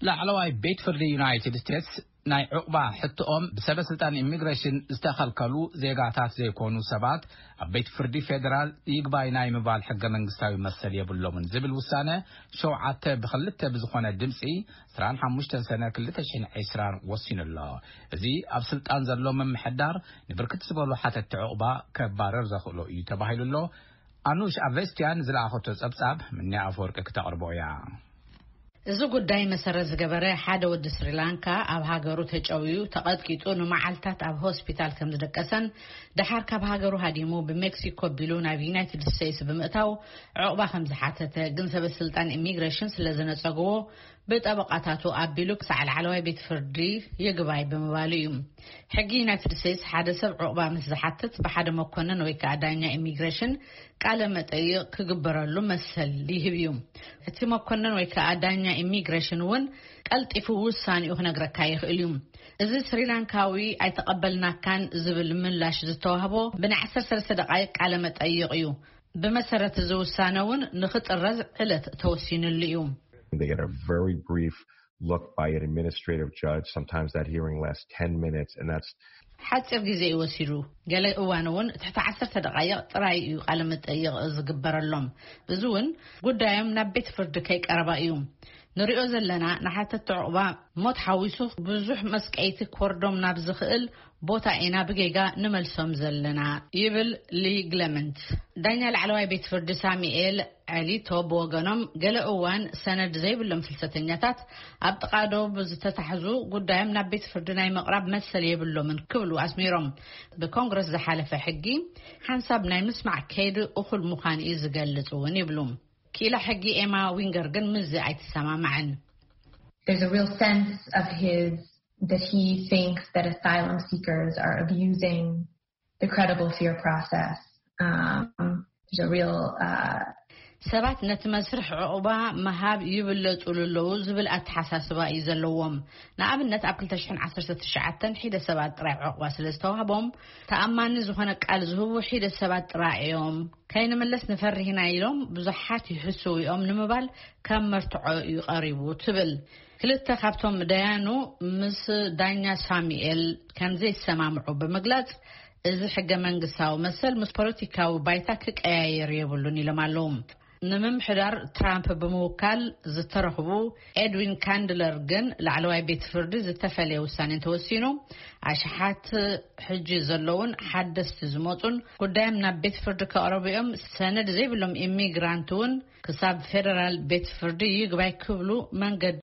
ላዕለዋይ ቤት ፍርዲ ዩናይትድ ስቴትስ ናይ ዕቁባ ሕቶኦም ብሰበስልጣን ኢሚግሬሽን ዝተኸልከሉ ዜጋታት ዘይኮኑ ሰባት ኣብ ቤት ፍርዲ ፌደራል ይግባይ ናይ ምባል ሕገ መንግስታዊ መሰል የብሎምን ዝብል ውሳነ 7-2 ብዝኾነ ድምፂ 25 ሰነ 2020 ወሲኑሎ እዚ ኣብ ስልጣን ዘሎ መምሕዳር ንብርክት ዝበሉ ሓተት ዕቁባ ከባረር ዘኽእሎ እዩ ተባሂሉሎ ኣኑሽ ኣቨስቲያን ዝለኣኸቶ ጸብጻብ ምንያ ኣፈወርቂ ክተቕርቦያ እዚ ጉዳይ መሰረት ዝገበረ ሓደ ወዲ ስሪላንካ ኣብ ሃገሩ ተጨውዩ ተቐጥቂጡ ንመዓልታት ኣብ ሆስፒታል ከም ዝደቀሰን ድሓር ካብ ሃገሩ ሃዲሙ ብሜክሲኮ ቢሉ ናብ ዩናይትድ ስቴትስ ብምእታው ዕቁባ ከም ዝሓተተ ግን ሰበስልጣን ኢሚግሬሽን ስለዘነጸግዎ በጠበቃታቱ ኣቢሉ ክሳዕ ላዕለዋይ ቤት ፍርዲ ይግባይ ብምባሉ እዩ ሕጊ ዩናይትድ ስቴትስ ሓደ ሰብ ዕቁባ ምስ ዝሓትት ብሓደ መኮነን ወይ ከዓ ዳኛ ኢሚግሬሽን ቃለ መጠይቅ ክግበረሉ መሰል ይህብ እዩ እቲ መኮነን ወይ ከዓ ዳኛ ኢሚግሬሽን እውን ቀልጢፉ ውሳኔኡ ክነግረካ ይኽእል እዩ እዚ ስሪላንካዊ ኣይተቀበልናካን ዝብል ምላሽ ዝተዋህቦ ብ13 ደቂቃ ቃለ መጠይቅ እዩ ብመሰረት እዚ ውሳነ እውን ንኽጥረዝ ዕለት ተወሲኑሉ እዩ They get a very brief look by an administrative judge. Sometimes that hearing lasts 10 minutes, and that's ሓፂር ግዜ ይወሲዱ ገለ እዋን እውን ትሕቲ 10 ደቂቃ ጥራይ እዩ ቃለ መጠይቅ ዝግበረሎም እዚ እውን ጉዳዮም ናብ ቤት ፍርዲ ከይቀረባ እዩ ንሪኦ ዘለና ንሓተት ዕቁባ ሞት ሓዊሱ ብዙሕ መስቀይቲ ኮርዶም ናብ ዝኽእል ቦታ ኢና ብጌጋ ንመልሶም ዘለና ይብል ሊግለመንት ዳኛ ላዕለዋይ ቤት ፍርዲ ሳሙኤል አሊቶ ብወገኖም ገለ እዋን ሰነድ ዘይብሎም ፍልሰተኛታት ኣብ ጥቃዶ ብዝተታሕዙ ጉዳዮም ናብ ቤት ፍርዲ ናይ መቅረብ መሰል የብሎምን ክብሉ ኣስሚሮም ብኮንግረስ ዝሓለፈ ሕጊ ሓንሳብ ናይ ምስማዕ ከይዲ እኹል ምዃን እዩ ዝገልጽ እውን ይብሉ كيلا حقي إما وينجرجن مزة أيتسامع معن. There's a real sense of his that he thinks that asylum seekers are abusing the credible fear process. There's a real ሰባት ነቲ መስርሕ ዕቁባ መሃብ ይብለጹሉ ለው ዝብል ኣተሓሳስባ ይዘለዎም ንኣብነት ኣብ 2019 ሒደ ሰባት ጥራይ ዕቁባ ስለዝተዋህቦም ተኣማኒ ዝኾነ ቃል ዝህቡ ሒደ ሰባት ጥራዮም ከይንመለስ ንፈርሂና ኢሎም ብዙሓት ይሕስውኦም ንምባል ከም መርትዖ ይቐሪቡ ትብል ክልተ ካብቶም ደያኑ ምስ ዳኛ ሳሙኤል ከም ዘይሰማምዑ በመግለጽ እዚ ሕገ መንግስታዊ መሰል ምስ ፖለቲካዊ ባይታ ክቀያየር የብሉን ኢሎም ኣለዉ ንምምሕዳር ትራምፕ ብምውካል ዝተረኽቡ ኤድዊን ካንድለር ግን ላዕለዋይ ቤት ፍርዲ ዝተፈለየ ውሳኔ ተወሲኑ ኣሽሓት ሕጂ ዘለውን ሓደስቲ ዝመጹን ጉዳዮም ናብ ቤት ፍርዲ ከቕረብዮም ሰነድ ዘይብሎም ኢሚግራንት እውን ክሳብ ፌደራል ቤት ፍርዲ ይግባይ ክብሉ መንገዲ